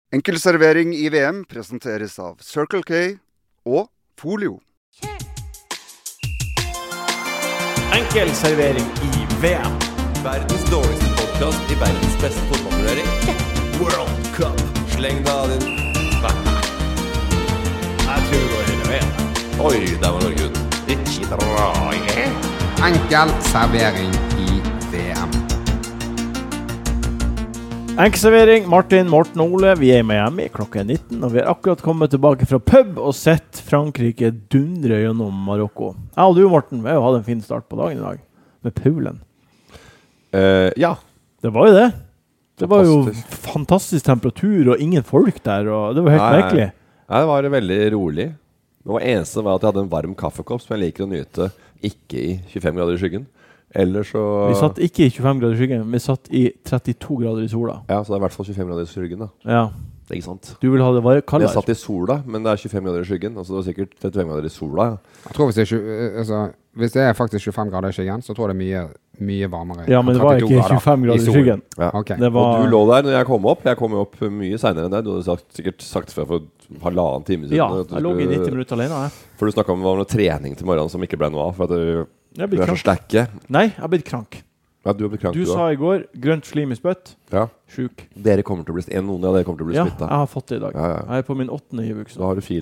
Enkel servering i VM presenteres av Circle K og Folio. Enkel servering i VM. Verdens dårligste podcast i verdens beste fotballturnering. World Cup. Sleng deg av din... Jeg tror det går hele veien. Oi, der var Norge ut. Ikke dra, Enkel servering i VM. Enkel servering, Martin, Morten og Ole. Vi er i Miami, klokka 19, og vi har akkurat kommet tilbake fra pub og sett Frankrike dundre gjennom Marokko. Jeg og du, Morten, vi har jo hatt en fin start på dagen i dag, med Paulen. ja. Det var jo det. Det var jo Fantastisk. fantastisk temperatur og ingen folk der, og det var helt merkelig. Nei, det var veldig rolig. Det var eneste var at jeg hadde en varm kaffekopp som jeg liker å nyte, ikke i 25 grader i skyggen. Eller så... Vi satt ikke i 25 grader i skyggen, vi satt i 32 grader i sola. Ja, så det er i hvert fall 25 grader i skyggen da. Ja. Det er ikke sant. Du vil ha det bare kaldere. Jeg satt i sola, men det er 25 grader i skyggen. Altså det var sikkert 35 grader i sola. Jeg tror hvis det er faktisk 25 grader i skyggen, så tror jeg det er mye varmere. Ja, men det var ikke 25 grader i skyggen. Ja. Ok. Det var... Og du lå der når jeg kom opp. Jeg kom jo opp mye senere enn deg. Du hadde sikkert sagt før for halvannen time siden. Ja, jeg lå i 90 minutter alene. For du snakket om det var noe trening til morgenen som ikke ble noe av. For at Jeg du er så sterke. Nei, jeg har blitt krank. Ja, du har blitt krank, Du sa i går, grønt slim i spøtt, Ja. sjuk. Dere kommer til å bli noen av dere kommer til å bli Ja, smittet. jeg har fått det i dag. Ja. Jeg er på min 8. givuke. Da har du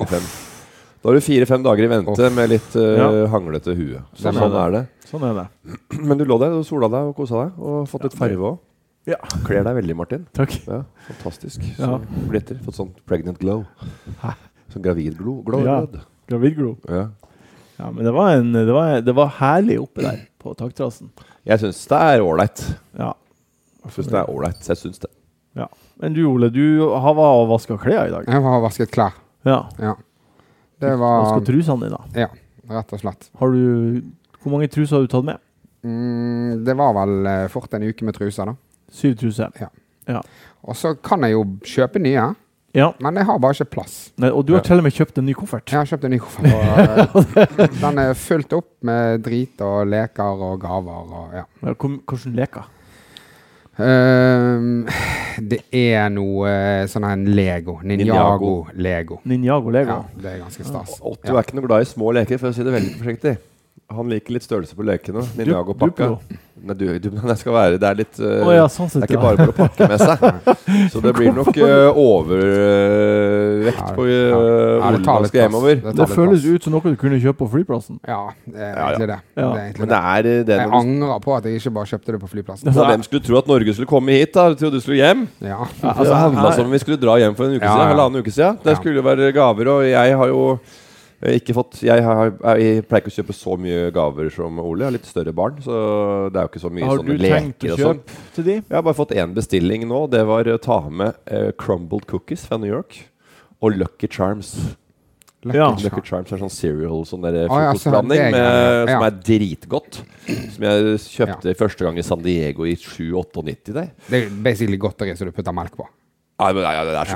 4-5 dager i vente med litt hanglete hue. Så Sånn sånn er det. Sånn er det. Men du lå der og sola deg og kosa deg og fått litt farve også. Ja. Kler deg veldig, Martin. Takk. Ja, fantastisk. Ja. Så blitter. Fått sånn pregnant glow. Hæ? Sånn gravid glow. Ja. Gravidglo. Ja. Ja, men det var herlig oppe der på taktrassen. Jeg synes det er ålreit. Ja. Jeg synes det er ålreit. Jeg synes det. Ja. Men du, Ole, du har vært og vasket klær i dag. Jeg har vasket klær. Ja. Ja. Det var... Vasket trusene dine. Ja, rett og slett. Hvor mange truser har du tatt med? Det var vel fort en uke med truser da. 7 truser. Ja. Ja. Og så kan jeg jo kjøpe nye, Ja. men jeg har bare ikke plass. Nei, og du har til og med kjøpt en ny koffert. Jeg har kjøpt en ny koffert, og den er fullt opp med drit og leker og gaver og ja. Ja, hvordan leker? Det er noe sånn her Lego. Ninjago Lego. Ninjago Lego. Ja, det er ganske stas. Otto er ikke noe glad i små leker, for å si det veldig forsiktig. Han liker litt størrelse på lekene. Ninjago-pakka. Nei, det skal være, det er litt ja, sånn sett, det er ikke bare for å pakke med seg. Så det blir nok overvekt på Olav skal hjemover. Det føles ut som noe du kunne kjøpe på flyplassen. Ja, det er egentlig det. Ja. Det er egentlig Men det er det jeg angrer på at jeg ikke bare kjøpte det på flyplassen. Så hvem skulle tro at Norge skulle komme hit da? Jeg trodde du skulle hjem. Ja. Det handlet som om vi skulle dra hjem for en uke siden, halvannen uke siden. Det skulle jo være gaver, og jeg har jo ikke fått jeg pleier ikke å kjøpe så mye gaver som Ole. Jeg har litt større barn, så det er jo ikke så mye sånne leker og sånn. Har du tenkt å kjøpe til de? Jeg har bare fått en bestilling nå. Det var å ta med crumbled cookies fra New York og Lucky Charms. Lucky Charms er sånn cereal, sånn der frokostblanding som er dritgodt. Som jeg kjøpte første gang i San Diego i 7-98 der. Det er basically godteri så du putter melk på. Nei, det er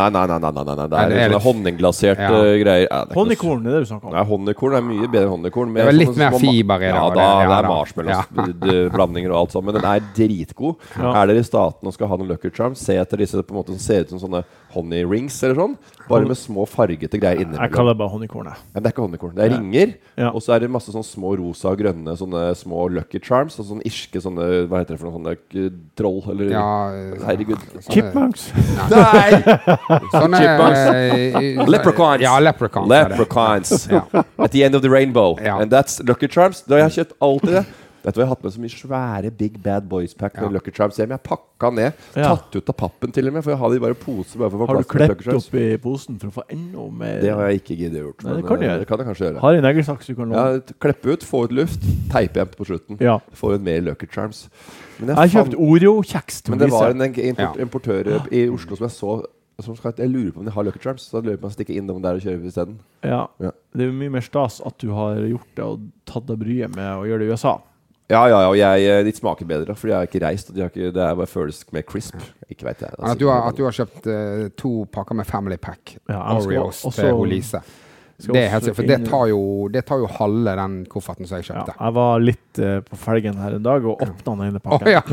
sånne honningglasert greier. Honningkorn, det er det du snakker om. Nei, honningkorn er mye bedre honningkorn. Det er litt mer fiber i det. Ja, det er marshmallows-blandinger og alt sånt, men den er dritgod. Er dere i staten og skal ha noen Lucky Charms, se etter disse på en måte som ser ut som sånne honey rings eller sånn, bare med små fargete greier inni. Jeg kaller det bare honningkorn. Det er ikke honningkorn, det er ringer, og så er det masse sånne små rosa og grønne sånne små Lucky Charms, og sånne irske sånne, hva heter det for noen sånne troll, eller herregud. Chipmunks. Nei! Sånne Leprechauns. Ja, leprechauns. Leprechauns. At the end of the rainbow. And that's Lucky Charms. Da har jeg kjøpt alltid det. Vet du hva, jeg har hatt med så mye svære Big Bad Boys pack med Lucky Charms hjem. Jeg pakket ned, tatt ut av pappen til og med, for jeg har de bare poser bare for å få plass til Lucky Charms. Har du klept opp i posen for å få enda mer? Det har jeg ikke giddet gjort. Nei, det kan du gjøre. Det kan jeg kanskje gjøre. Har en eggesaks du kan låne? Ja, kleppe ut, få ut luft, teipe igjen på slutten. Få ut mer Lucky Charms. Jeg har kjøpt Oreo-kjeks til å vise. Men det var en importør i Oslo som jeg så, jeg lurer på om de har Lucky Charms, så jeg lurer på om jeg stikker inn dem der og kjører i stedet. Ja, det er jo mye mer stas at du har gjort det og tatt deg bryet med å gjøre det i USA. Ja, og de smaker bedre, for de har ikke reist, og det er bare føles mer crisp. Ikke vet jeg. At du har kjøpt 2 pakker med Family Pack Oreos til Olise. Det er helt sikkert, for det tar jo halve den kofferten som jeg kjøpte. Ja, jeg var litt på felgen her en dag og åpnet den ene pakken. Ja.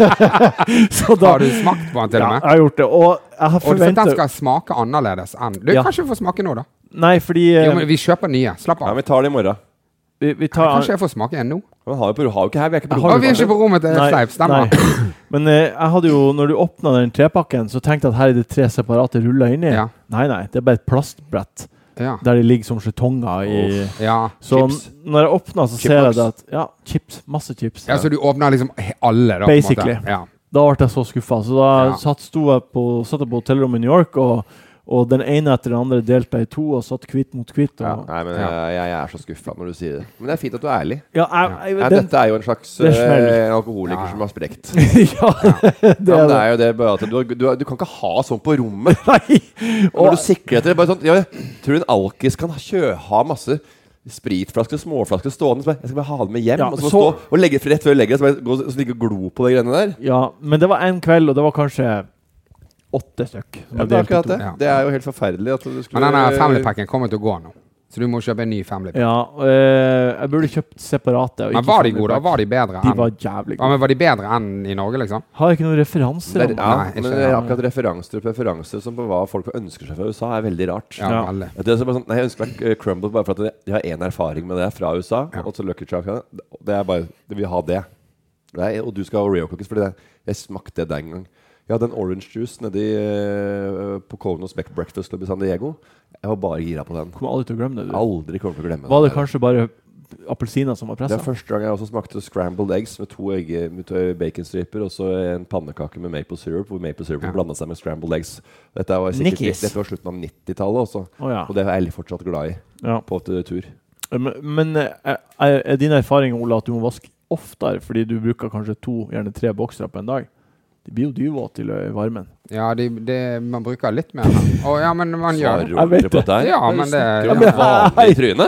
Så da, har du smakt på den til og med? Ja, jeg har gjort det. Og jeg har forventet... Og den skal smake annerledes enn... Du kan ikke få smake nå da. Nei, fordi... Jo, men vi kjøper nye. Slapp av. Ja, vi tar det i morgen. Kanskje jeg får smake en nå? Vi har jo ikke her. Vi er ikke på rommet til Sleip, stemmer. Men jeg hadde jo, når du åpnet den trepakken, så tenkte jeg at her er det 3 separate ruller inni. Ja. Nei, det er bare et plastbrett. Ja. Der de ligger som skjetonger i... Så chips. Når jeg åpnet, så ser jeg det at... Ja, chips. Masse chips. Ja, så du åpner liksom alle da? Basically. Ja. Da ble jeg så skuffet. Så da satt jeg på hotellrommet i New York, og den ene etter den andre delte jeg i 2 og satt kvitt mot kvitt. Nei, men jeg er så skuffet når du sier det. Men det er fint at du er ærlig. Dette er jo en slags alkoholiker som har sprekt. Det er jo det bare at du kan ikke ha sånn på rommet. Nei. Når du sikrer etter det, bare sånn, jeg tror en alkis kan ha masse spritflasker, småflasker stående. Jeg skal bare ha det med hjem, og så stå og legge rett før jeg legger det, så ligge og glo på de greiene der. Ja, men det var en kveld, og det var kanskje 8 stykk. Ja, det er akkurat det. Det er jo helt forferdelig at du skulle... Men denne family-packen kommer til å gå nå. Så du må kjøpe en ny family-pack. Ja, jeg burde kjøpt separate. Men var de gode? Var de bedre? De var jævlig gode. Ja, men var de bedre enn i Norge, liksom? Har jeg ikke noen referanser? Men akkurat referanser og preferanser som på hva folk ønsker seg fra USA er veldig rart. Ja, veldig. Det er bare sånn, jeg ønsker meg Crumble bare for at jeg har en erfaring med det fra USA, og så Lucky Charms. Det er bare, jeg vil ha det. Og du skal ha Oreo cookies, fordi jeg smakte det den gang. Ja, den orange juice nede på Konos Breakfast Club i San Diego. Jeg var bare gira på den. Kommer aldri til å glemme det, du. Aldri kommer til å glemme det. Var det kanskje bare appelsiner som var presset? Det er første gang jeg også smakte scrambled eggs med 2 egg, med baconstriper, og så en pannekake med maple syrup, hvor maple syrup blandet seg med scrambled eggs. Dette var slutten av 90-tallet også, og det er jeg fortsatt glad i på tur. Men er din erfaring, Ola, at du må vaske oftere, fordi du bruker kanskje 2, gjerne 3 boksere på en dag? De blir jo dyvåt til varmen. Ja, man bruker litt mer. Men man gjør det. Jeg vet det. Ja, men det er vanlig i trynet.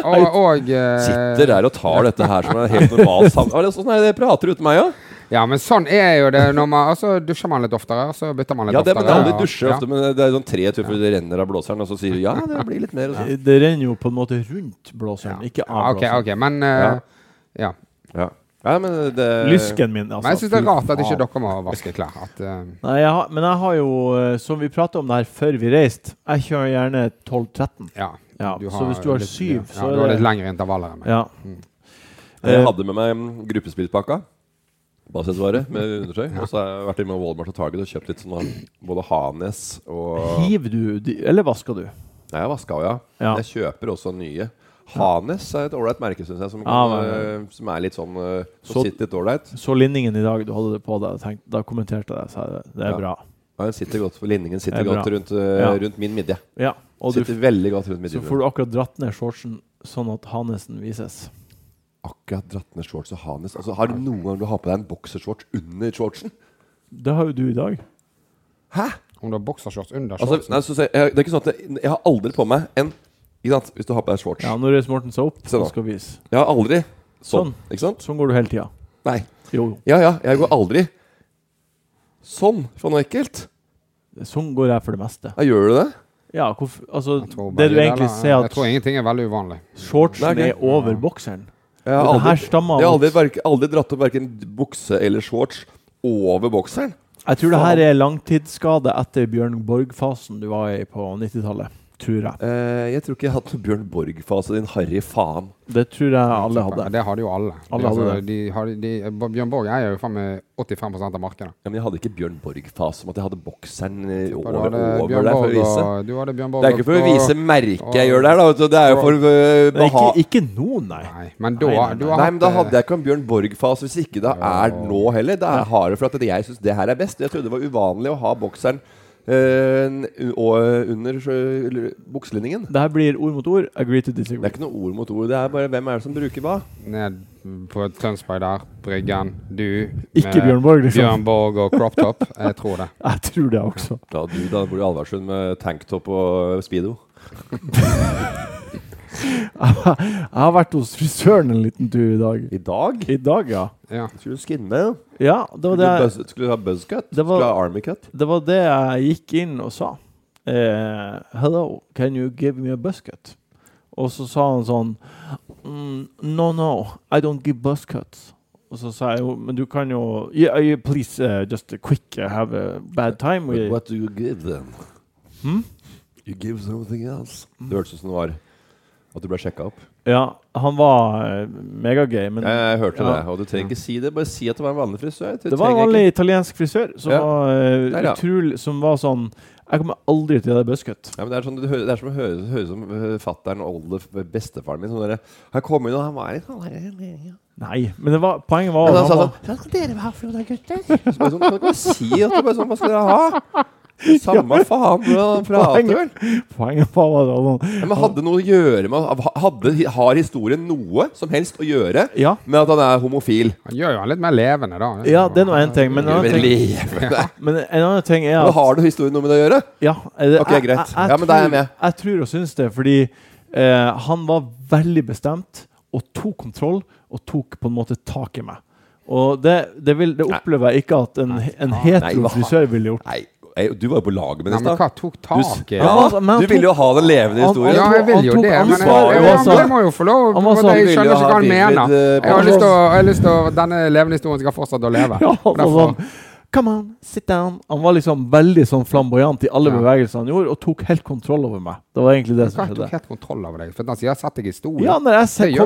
Sitter der og tar dette her som en helt normal samtale. Sånn er det prater uten meg, ja? Ja, men sånn er jo det når man, dusjer man litt oftere, så bytter man litt oftere. Ja, men aldri dusjer ofte, men det er sånn 3 tur før det renner av blåseren, og så sier du, ja, det blir litt mer. Det renner jo på en måte rundt blåseren, ikke av blåseren. Ok, men ja. Ja, men Lysken min, altså. Men jeg synes det er rart at ikke dere må vaske klær. Nei, men jeg har jo, som vi pratet om det her før vi reiste, jeg kjører gjerne 12-13. Ja. Så hvis du har 7, så du har litt lengre intervaller enn meg. Ja. Jeg hadde med meg gruppespillpakka, basisvare med undertøy, og så har jeg vært med Walmart og Target og kjøpt litt sånn både Hanes og... Hiver du, eller vasker du? Nei, jeg vasket, ja. Jeg kjøper også nye. Hanes er et ålreit merke, synes jeg, som er litt sånn som sitter litt ålreit. Så linningen i dag, du hadde det på deg, da kommenterte jeg det, så det er bra. Ja, linningen sitter godt rundt min midje. Ja, og sitter veldig godt rundt midje. Så får du akkurat dratt ned shortsen sånn at Hanesen vises. Akkurat dratt ned shorts og Hanes. Altså, har du noen gang du har på deg en boksershorts under shortsen? Det har jo du i dag. Hæ? Om du har boksershorts under shortsen? Det er ikke sånn at jeg har aldri på meg en... Ikke sant? Hvis du har på deg shorts. Ja, når reiser Morten seg opp, så skal vi vise. Jeg har aldri sånn, ikke sant? Sånn går du hele tiden. Nei. Jo. Ja, jeg går aldri sånn, for noe ekkelt. Sånn går jeg for det meste. Ja, gjør du det? Ja, det du egentlig ser at... Jeg tror ingenting er veldig uvanlig. Shortsen er over bokseren. Jeg har aldri dratt opp hverken bukse eller shorts over bokseren. Jeg tror det her er langtidsskade etter Bjørn Borg-fasen du var i på 90-tallet. Tror jeg. Jeg tror ikke jeg hadde Bjørn Borg-fase, din harry faen. Det tror jeg alle hadde. Det hadde jo alle. Bjørn Borg er jo faen med 85% av markedet. Ja, men jeg hadde ikke Bjørn Borg-fase om at jeg hadde bokseren over der for å vise. Du hadde Bjørn Borg. Det er ikke for å vise merket jeg gjør der, da. Det er jo for ikke noen, nei. Men da hadde jeg ikke en Bjørn Borg-fase hvis ikke det er nå heller. Da har det for at jeg synes det her er best. Jeg trodde det var uvanlig å ha bokseren under bukselinningen. Det her blir ord mot ord. Agree to disagree. Det er ikke noe ord mot ord. Det er bare hvem er det som bruker hva? Ned på Tønsberg der, Bryggen, du ikke Bjørn Borg, liksom. Bjørn Borg og crop top. Jeg tror det. Jeg tror det også. Da bor du i Alversund med tanktop og speedo. Jeg har vært hos frisøren en liten tur i dag. I dag? I dag, ja. Skulle du skinne? Ja, det var det. Skulle du ha buzzcut? Skulle du ha army cut? Det var det jeg gikk inn og sa. Hello, can you give me a buzzcut? Og så sa han sånn no, I don't give buzz cuts. Og så sa jeg jo, men du kan jo please just quick have a bad time. But what do you give then? You give something else. Det hørtes som det var at du ble sjekket opp. Ja, han var megagay. Men jeg hørte det, og du trenger ikke si det. Bare si at det var en vanlig frisør. Det var en vanlig italiensk frisør som var utrolig, som var sånn, jeg kommer aldri til det buzzcut. Ja, men det er sånn, det er som å høre som fatteren og olde bestefaren min. Sånn der, han kom inn, og han var litt sånn. Nei, men poenget var han sa sånn, hva skal dere ha for noe, gutter? Så bare sånn, kan du ikke si at du bare sånn, hva skal dere ha? Samme faen, hvordan han prater vel? Poenget var det. Men hadde noe å gjøre med, har historien noe som helst å gjøre med at han er homofil? Han gjør jo han litt mer levende da. Ja, det er noe en ting. Men en annen ting er at... Men har du historien noe med det å gjøre? Ja. Ok, greit. Ja, men da er jeg med. Jeg tror og synes det, fordi han var veldig bestemt og tok kontroll og tok på en måte tak i meg. Og det opplever jeg ikke at en hetero frisør ville gjort. Nei. Du var jo på laget med det. Men hva tok tak i? Du ville jo ha den levende historien. Ja, jeg vil jo det. Men jeg må jo få lov. Jeg skjønner ikke hva han mener. Jeg har lyst til denne levende historien skal fortsette å leve. Ja, come on, sit down. Han var liksom veldig sånn flamboyant i alle bevegelsene han gjorde, og tok helt kontroll over meg. Det var egentlig det som skjedde. Hva tok helt kontroll over deg? For han sier, jeg har sett deg i stolen. Ja, når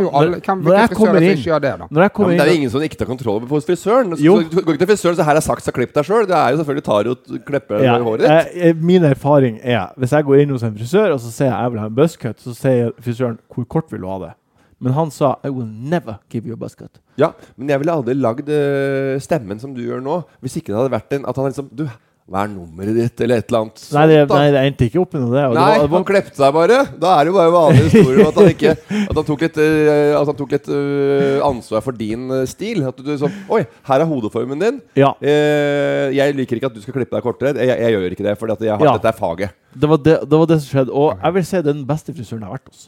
jeg kommer inn. Men det er jo ingen som ikke tar kontroll på frisøren. Du går ikke til frisøren, så her er sagt, så klipp deg selv. Det er jo selvfølgelig tar og klipper håret ditt. Min erfaring er, hvis jeg går inn hos en frisør, og så sier jeg vil ha en buzzcut, så sier frisøren, hvor kort vil du ha det? Men han sa, I will never give you a buzzcut. Ja, men jeg ville aldri lagd stemmen som du gjør nå, hvis ikke det hadde vært at han liksom, du, hva er nummeret ditt, eller et eller annet sånt. Nei, det endte ikke opp med noe det. Nei, han klepte seg bare. Da er det jo bare vanlig historie om at han tok litt ansvar for din stil. At du sånn, oi, her er hodeformen din. Ja. Jeg liker ikke at du skal klippe deg kortere. Jeg gjør ikke det, for dette er faget. Det var det som skjedde, og jeg vil si det er den beste frisøren jeg har vært hos.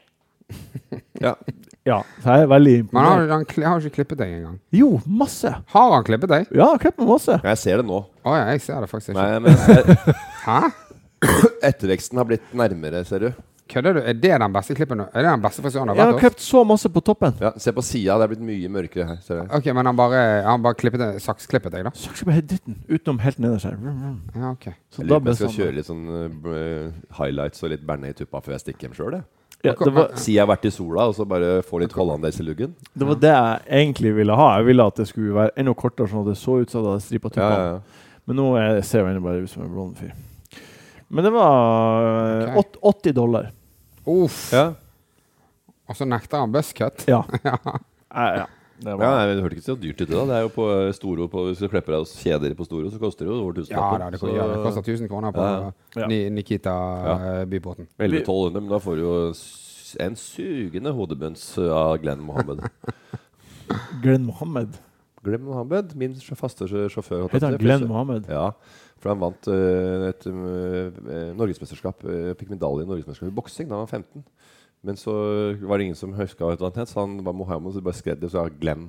Ja, så jeg er veldig imponert. Men han har ikke klippet deg en gang? Jo, masse. Har han klippet deg? Ja, han klippet meg masse. Jeg ser det nå. Åja, jeg ser det faktisk ikke. Nei, men Hæ? Etterveksten har blitt nærmere, ser du. Kødder du? Er det den beste klippen nå? Er det den beste frisøren jeg har klippet så masse på toppen. Ja, se på siden, det er blitt mye mørkere her, ser du. Ok, men han bare saksklippet deg da? Saksklippet helt dritten, utenom helt nederst her. Ja, ok. Så jeg skal kjøre litt sånn highlights og litt berne i tuppa før jeg stikker hjem selv, det. Ja, si jeg har vært i sola, og så bare få litt hollandaise i luggen. Det var det jeg egentlig ville ha. Jeg ville at det skulle være enda kortere, sånn at det så ut som det hadde strippet tuppene. Ja. Men nå ser jeg bare ut som en blond fyr. Men det var $80. Uff. Ja. Og så nekter han buzzcut. Ja. Ja. Det hørte ikke så dyrt ut da. Det er jo på Storo, hvis du klipper deg kjeder på Storo, så koster det jo over 1000. Ja, det koster 1000 kroner på Nikita byporten. 1100, men da får du jo en sugende hodebønns av Glenn Mohammed. Glenn Mohammed? Glenn Mohammed, min faste sjåfør. Heter han Glenn Mohammed? Ja, for han vant et norgesmesterskap, fikk medalje i norgesmesterskap i boksing da han var 15. Men så var det ingen som husket hva han het, så han var Mohammed, så bare skrev det, så var Glenn.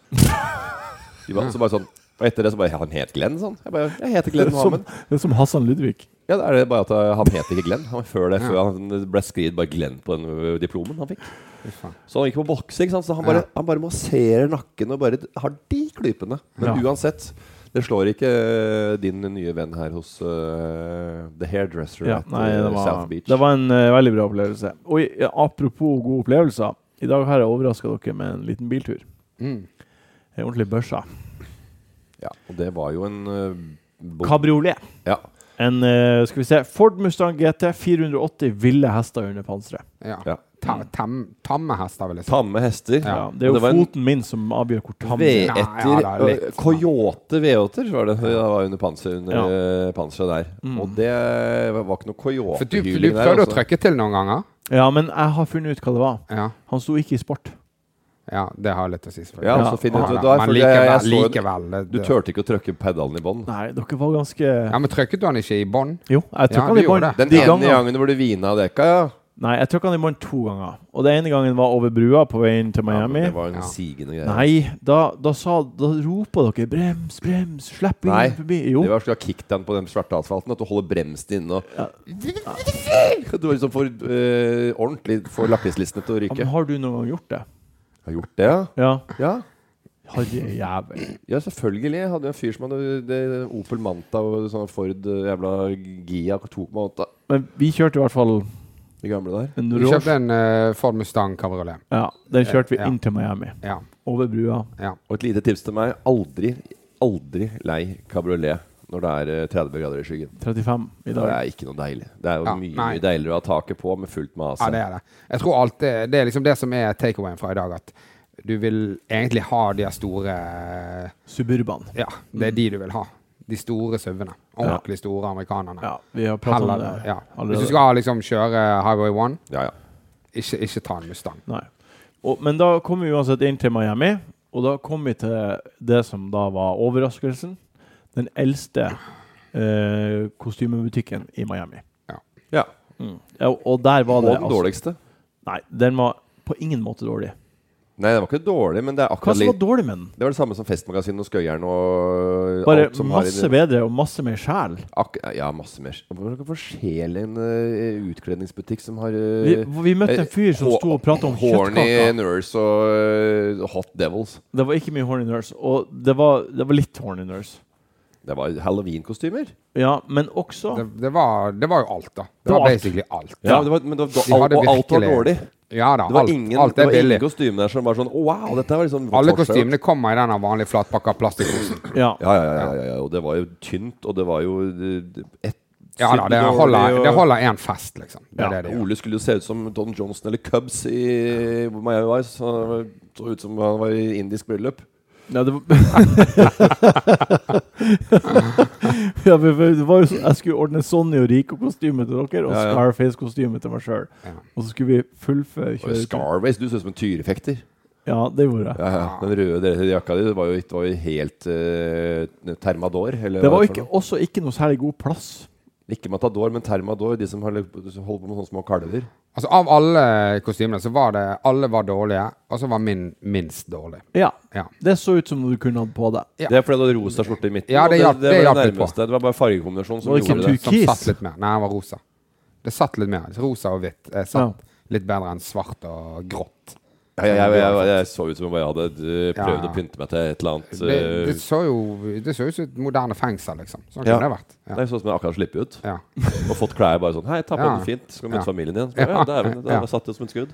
Så bare sånn, og etter det så bare, han het Glenn, sånn. Jeg heter Glenn Mohammed. Det er som Hassan Ludvig. Ja, det er det bare at han het ikke Glenn. Før han ble skrevet bare Glenn på den diplomen han fikk. Så han gikk på boksing, så han bare masserer nakken og bare har de klypene. Men uansett, det slår ikke din nye venn her hos The Hairdresser at South Beach. Det var en veldig bra opplevelse. Og apropos gode opplevelser, i dag har jeg overrasket dere med en liten biltur. En ordentlig børsa. Ja, og det var jo en kabriolet. Ja. En, skal vi se, Ford Mustang GT 480 ville hester under panseret. Ja. Tamme hester, vil jeg si. Tamme hester. Ja, det er jo foten min som avgjør hvor tamme V8-er, Coyote V8-er var det. Det var under panseret der. Og det var ikke noe Coyote. For du prøvde å trykke til noen ganger? Ja, men jeg har funnet ut hva det var. Han sto ikke i sport. Ja, det har jeg litt å si selvfølgelig. Ja, så finner du men likevel du tørte ikke å trykke pedalen i bånd. Nei, dere var ganske... Ja, men trykket du han ikke i bånd? Jo, jeg trykket han i bånd. Den ene gangen hvor du vina dekka, Nei, jeg trykker han i bånd 2 ganger. Og det ene gangen var over brua på veien til Miami. Det var en sigende greie. Nei, da roper dere brems, slipp inn forbi. Jo. Det var skal ha kick den på den svarte asfalten, at du holder bremsen inne og du var liksom for ordentlig for lappislistene til å ryke. Men har du noen gang gjort det? Har gjort det, ja? Ja. Harry jævel. Ja, selvfølgelig. Jeg hadde en fyr som hadde Opel Manta og sånn Ford jævla Gia 2,8. Men vi kjørte i hvert fall de gamle der. Vi kjøpte en Ford Mustang Cabriolet. Ja, den kjørte vi inn til Miami. Ja. Over brua. Ja. Og et lite tips til meg. Aldri lei Cabriolet når det er 30 grader i skyggen. 35 i dag. Det er ikke noe deilig. Det er jo mye deiligere å ha taket på med fullt med AC. Ja, det er det. Jeg tror alltid, det er liksom det som er takeawayen fra i dag, at du vil egentlig ha de store Suburban. Ja, det er de du vil ha. De store SUV-ene. Ordentlig store amerikanerne. Ja, vi har pratet om det. Ja. Hvis du skal liksom kjøre Highway 1, ikke ta en Mustang. Nei. Men da kom vi uansett inn til Miami, og da kom vi til det som da var overraskelsen. Den eldste kostymebutikken i Miami. Ja. Og der var det... Og den dårligste? Nei, den var på ingen måte dårlig. Nei, det var ikke dårlig, men det er akkurat Hva som var dårlig med den? Det var det samme som Festmagasinet og Skøyeren og bare alt som masse bedre og masse mer sjæl. Ja, masse mer. Hvorfor for sjel en utkledningsbutikk som har vi møtte en fyr som stod og pratet om kjøttkaka. Horny Nurse og Hot Devils. Det var ikke mye Horny Nurse, og det var litt Horny Nurse. Det var Halloween-kostymer. Ja, men også... Det var jo alt da. Det var basically alt. Ja, alt var dårlig. Ja da, det var ingen kostymer der som var sånn wow, dette var liksom alle kostymene kommer i denne vanlige flatpakka plastikkosen. Ja, og det var jo tynt, og det var jo ja da, det holder en fest liksom. Ole skulle jo se ut som Don Johnson eller Cubs i Miami Vice. Så ut som han var i indisk bryllup. Ja, det var jo jeg skulle ordne Sonny og Rico-kostyme til dere, og Scarface-kostyme til meg selv. Og så skulle vi fullføre kjøre. Scarface, du ser ut som en tyrefekter. Ja, det gjorde jeg. Ja. Den røde jakka di, det var jo helt Thermador. Det var også ikke noe særlig god plass. Ikke Matador, men Thermador, de som holdt på med sånne små kalver. Altså, av alle kostymene så var det, alle var dårlige, og så var min minst dårlig. Ja. Det så ut som du kunne hatt på det. Ja. Det er fordi du hadde rosa skjorte i midten. Ja, det var det nærmeste. Det var bare fargekombinasjon som gjorde det. Som satt litt mer. Nei, det var rosa. Det satt litt mer. Rosa og hvitt. Satt litt bedre enn svart og grått. Jeg så ut som om jeg hadde prøvd å pynte meg til et eller annet. Det så ut som et moderne fengsel, liksom. Sånn kunne det vært. Det er sånn som jeg akkurat slipper ut. Og fått klær bare sånn, hei, ta på det fint, skal møte familien din. Det var satt det som et skudd.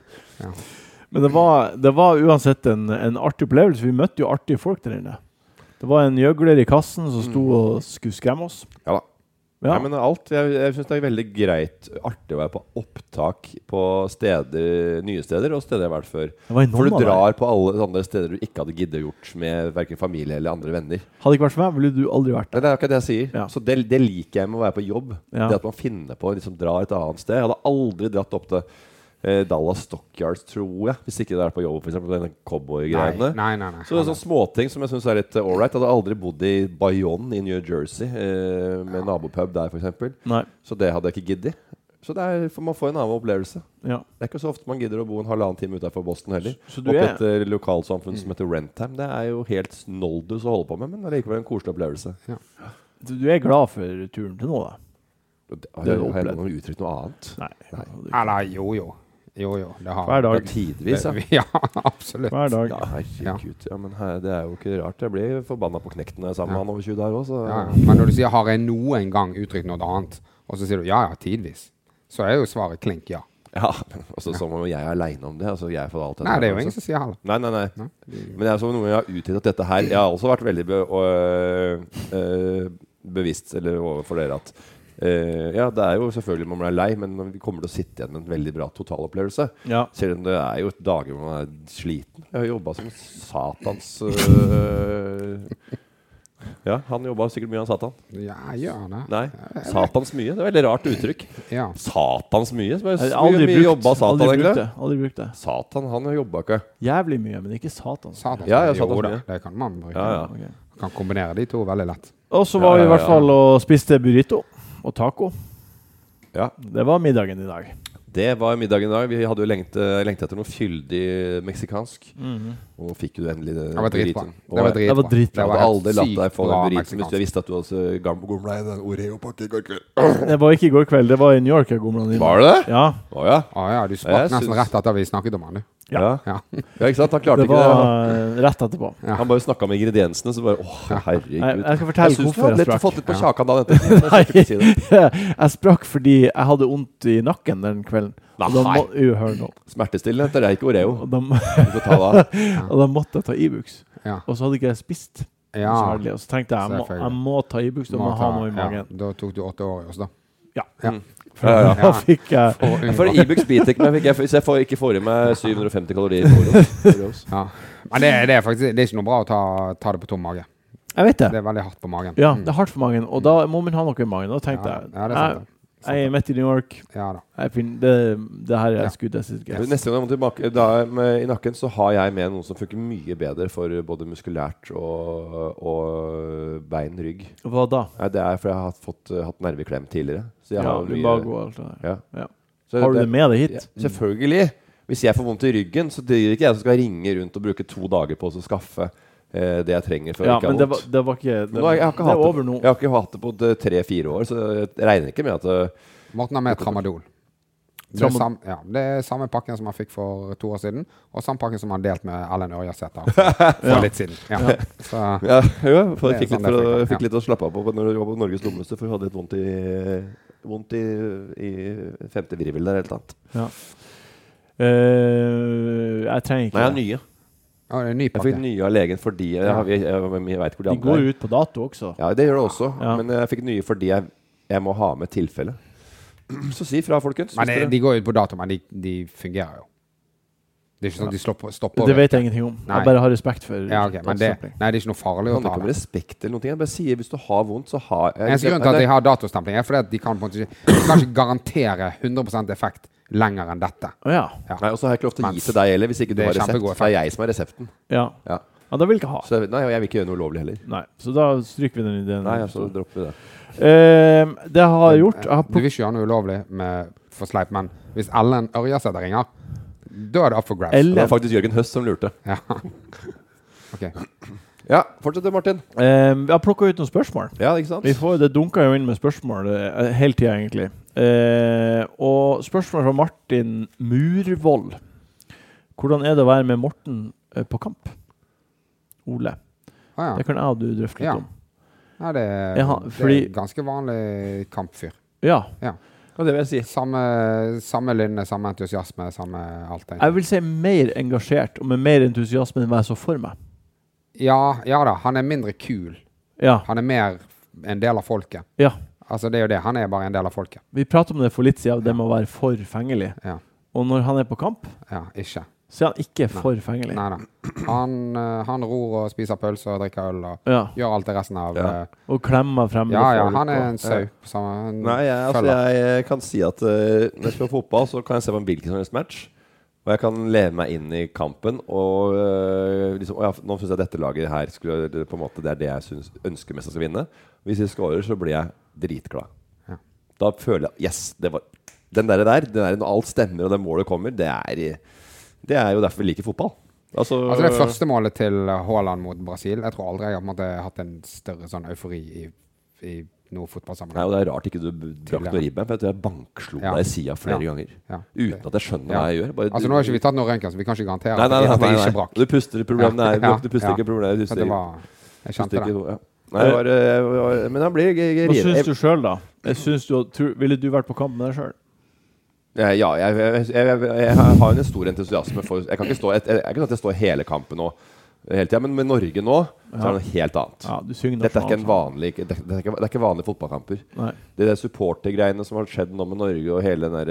Men det var uansett en artig opplevelse. Vi møtte jo artige folk der inne. Det var en gjøgler i kassen som sto og skulle skremme oss. Ja da. Ja. Men alt, jeg synes det er veldig greit, artig å være på opptak på steder, nye steder og steder jeg har vært før. For du drar på alle andre steder du ikke hadde giddet gjort med hverken familie eller andre venner. Hadde det ikke vært for meg, ville du aldri vært der. Det er ikke det jeg sier. Så det liker jeg med å være på jobb. Det at man finner på å liksom dra et annet sted. Jeg hadde aldri dratt opp til Dallas Stockyards, tror jeg, hvis ikke det er på jobb, for eksempel denne cowboy-greiene. Nei. Så det er sånne småting som jeg synes er litt alright. Jeg hadde aldri bodd i Bayonne i New Jersey med nabopub der, for eksempel. Så det hadde jeg ikke giddet. Så det er for man får en annen opplevelse. Det er ikke så ofte man gidder å bo en halvannen time utenfor Boston heller. Opp etter lokalsamfunn som heter Rentham. Det er jo helt snoldus å holde på med, men det er likevel en koselig opplevelse. Du er glad for turen til nå, da? Har jeg noen uttrykt noe annet? Nei. Eller jo, det har hver dag. Tidvis, ja, absolutt. Hver dag. Men det er jo ikke rart. Jeg blir forbannet på knekten når jeg er sammen med han over 20 dager også. Men når du sier, har jeg noen gang uttrykt noe annet, og så sier du, ja, tidvis, så er jo svaret klink, ja. Ja, altså som om jeg er alene om det. Altså jeg får alt det. Nei, det er jo ingen som sier heller. Nei. Men jeg så noe jeg har utgitt dette her. Jeg har også vært veldig bevisst, eller overfor dere at det er jo selvfølgelig man er lei, men vi kommer til å sitte igjen med en veldig bra totalopplevelse. Selv om det er jo et dager hvor man er sliten. Jeg har jobbet som satans han jobbet sikkert mye av Satan. Ja, gjør det. Nei, satans mye. Det er veldig rart uttrykk. Satans mye. Aldri brukt det. Satan, han har jobbet ikke. Jævlig mye, men ikke Satan. Satans mye. Det kan man bruke. Kan kombinere de to veldig lett. Og så var vi i hvert fall og spiste burrito og taco. Ja. Det var middagen i dag. Det var middagen i dag. Vi hadde jo lengt etter noe fyldig meksikansk. Og fikk jo endelig det. Var dritbra. Det var dritbra. Jeg hadde aldri latt deg få den burritoen hvis du visste at du hadde gomla i den Oreo-pakke i går kveld. Det var ikke i går kveld, det var i New York jeg gomla den. Var det det? Ja. Ja, du sprakk nesten rett etter vi snakket om han, du. Ja, ikke sant? Han klarte ikke det. Det var rett etterpå. Han bare snakket om ingrediensene, så bare, herregud. Jeg skal fortelle hvorfor jeg sprakk. Fått litt på kjakan da dette. Jeg sprakk fordi jeg hadde vondt i nakken den kvelden. Smertestillende, det ikke Oreo. Og da måtte jeg ta Ibux. Og så hadde ikke jeg spist. Og så tenkte jeg må ta Ibux, da må jeg ha noe i magen. Da tok du 8 år også da. Ja. Da fikk jeg for Ibux biter ikke meg, hvis jeg ikke får i meg 750 kalorier Men det er faktisk det er ikke noe bra å ta det på tom mage. Jeg vet det. Det er veldig hardt på magen. Ja, det er hardt for magen, og da må man ha noe i magen. Da tenkte jeg er midt i New York. Det her er skuddesisgress. Neste gang jeg må tilbake i nakken, så har jeg med noe som funker mye bedre for både muskulært og bein, rygg. Hva da? Det er fordi jeg har hatt nerveklem tidligere. Så jeg har lumbago og alt det der. Ja. Har du det med deg hit? Selvfølgelig. Hvis jeg får vondt i ryggen, så driver ikke jeg som skal ringe rundt og bruke 2 dager på å skaffe det jeg trenger for å ikke ha vondt. Det var ikke det er over nå. Jeg har ikke hatt det på 3-4 år, så jeg regner ikke med at Morten har med tramadol. Det er samme pakken som han fikk for 2 år siden, og samme pakken som han delt med Ellen Ørjasæter for litt siden. Jeg fikk litt å slappe av på når jeg var på Norges dummeste, for jeg hadde litt vondt i 5. virvel der, helt annet. Jeg trenger ikke Nei, jeg har nye. Jeg fikk nye av legen fordi jeg vet ikke hvor de andre de går ut på dato også. Ja, det gjør det også. Men jeg fikk nye fordi jeg må ha med tilfelle. Så si fra, folkens. Men de går ut på dato, men de fungerer jo. Det er ikke sånn at de stopper. Det vet jeg ingenting om. Jeg bare har respekt for men det er ikke noe farlig å ta det. Det handler ikke om respekt eller noe. Jeg bare sier, hvis du har vondt, så har Eneste grunn til at de har datostempling er fordi at de kan ikke garantere 100% effekt lenger enn dette. Nei, og så har jeg ikke lov til å gi til deg heller hvis ikke du har resept. Det er jeg som har resepten. Ja, da vil jeg ikke ha. Nei, jeg vil ikke gjøre noe ulovlig heller. Nei, så da stryker vi den ideen. Nei, så dropper vi det. Det har jeg gjort. Du vil ikke gjøre noe ulovlig for sleip, men hvis Ellen Ørjasæter ringer, da er det up for grabs. Det var faktisk Jørgen Høst som lurte. Ja, fortsett Martin. Vi har plukket ut noen spørsmål. Ja, ikke sant? Det dunker jo inn med spørsmål hele tiden egentlig. Og spørsmål fra Martin Murvold. Hvordan er det å være med Morten på kamp? Ole. Det kan jeg og du drøfte litt om. Det er ganske vanlig kampfyr. Ja. Det vil jeg si. Samme lynne, samme entusiasme, samme alt det. Jeg vil si mer engasjert og med mer entusiasme enn hva jeg så for meg. Ja da, han er mindre kul. Han er mer en del av folket. Altså det er jo det, han er bare en del av folket. Vi pratet om det for litt siden, det må være for fengelig. Og når han er på kamp, ikke. så er han ikke for fengelig. Neida. Han ror og spiser pølser og drikker øl og gjør alt det resten av... Og klemmer fremmede folk. Han er en sau. Jeg kan si at når jeg spiller fotball, så kan jeg se på en hvilken som helst match. Og jeg kan leve meg inn i kampen og nå synes jeg dette laget her på en måte, det er det jeg ønsker mest å vinne. Hvis jeg scorer, så blir jeg dritglad. Da føler jeg, yes, det var den der når alt stemmer og det målet kommer, det er jo derfor vi liker fotball. Altså det første målet til Haaland mot Brasil, jeg tror aldri jeg har hatt en større sånn eufori i noe fotballsammenheng. Nei, og det er rart ikke du brakk noe ribben, for jeg tror jeg bankslo deg i siden flere ganger. Uten at jeg skjønner hva jeg gjør. Altså nå har ikke vi tatt noe røntgen, så vi kan ikke garantere at det ikke brakk. Du puster i problemet, du puster ikke i problemet. Jeg kjente det. Men han blir Hva synes du selv da? Ville du vært på kamp med deg selv? Ja, jeg har en stor entusiasme for. Jeg kan ikke stå hele kampen nå hele tiden, men med Norge nå så er det noe helt annet. Dette er ikke vanlige fotballkamper. Det er supportergreiene som har skjedd nå med Norge, og hele den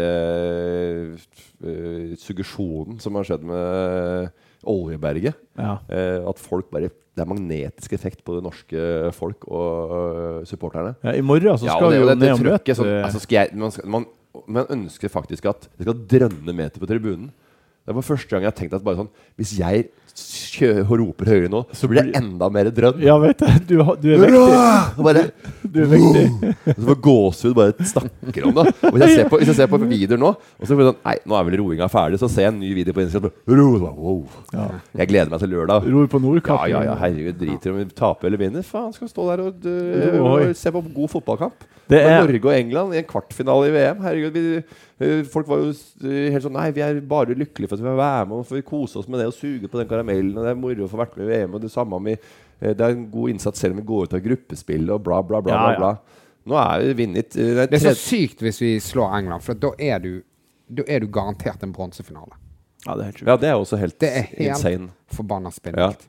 der suggesjonen som har skjedd med Oljeberget. At folk bare, det er magnetisk effekt på det norske folk og supporterne. I morgen så skal vi jo ned og møte. Man ønsker faktisk at det skal drønne meter på tribunen. Det var første gang jeg tenkte at bare sånn, hvis jeg roper høyere nå, så blir det enda mer drønn. Ja, vet jeg. Du er viktig. Bare, du er viktig. Så får gåsehud bare snakker om det. Og hvis jeg ser på videoer nå, og så blir det sånn, nei, nå er vel roinga ferdig, så ser jeg en ny video på Instagram. Wow. Ja. Jeg gleder meg til lørdag. Ror på Nordkapp. Ja, herregud, driter om vi taper eller vinner. Faen, skal stå der og se på god fotballkamp. Det er Norge og England i en kvartfinale i VM. Herregud, folk var jo helt sånn, nei, vi er bare lykkelige for at vi vil være med, og for vi kose oss med det og suge på den karamellen, og det er moro å få vært med i VM, og det samme med, det er en god innsats selv om vi går ut av gruppespill og bla bla bla bla. Nå er vi vinnet. Det er så sykt hvis vi slår England, for da er du garantert en bronsefinale. Ja, det er helt sjukt. Ja, det er også helt insane. Forbannet spinnvilt.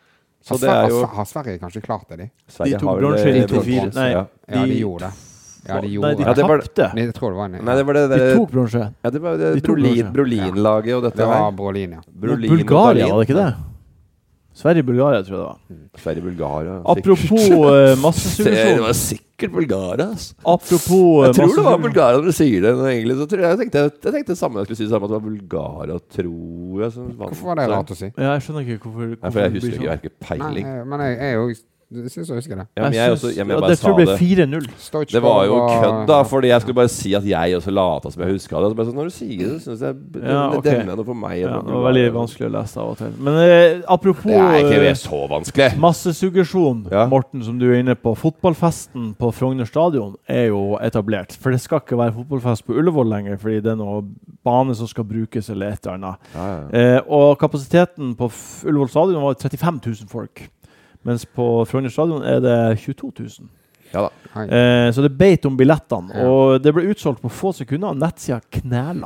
Har Sverige kanskje klart det, de? De tok bronse i 94. Ja, de gjorde det. Ja, de gjorde det. De tapte. Jeg tror det var en... Nei, det var det de tok bronse. Ja, det var det Brolin-laget og dette. Det var Brolin, ja. Bulgaria, var det ikke det? Sverige-Bulgaria, tror jeg det var. Sverige-Bulgaria. Apropos massesuggesjon. Det var sikkert Bulgaria, ass. Apropos jeg tror det var Bulgaria når du sier det. Egentlig, så jeg tenkte det samme. Jeg skulle si det samme, at det var Bulgaria, tror jeg. Hvorfor var det rart å si? Ja, jeg skjønner ikke hvorfor. Nei, for jeg husker ikke, jeg har ikke peiling. Nei, men jeg er jo... Jeg synes jeg husker det. Ja, det tror jeg ble 4-0. Det var jo kødd da, fordi jeg skulle bare si at jeg også lata som jeg husker det. Så når du sier det, så synes jeg det demner noe for meg. Ja, det var veldig vanskelig å lese av og til. Men apropos det er ikke så vanskelig. Massesuggesjon, Morten, som du er inne på. Fotballfesten på Frogner stadion er jo etablert. For det skal ikke være fotballfest på Ullevål lenger, fordi det er noe bane som skal brukes eller et eller annet. Og kapasiteten på Ullevål stadion var 35 000 folk. Mens på Frogner stadion er det 22 000. Ja da. Så det beit om billettene. Og det ble utsolgt på få sekunder. Nettsida knæla.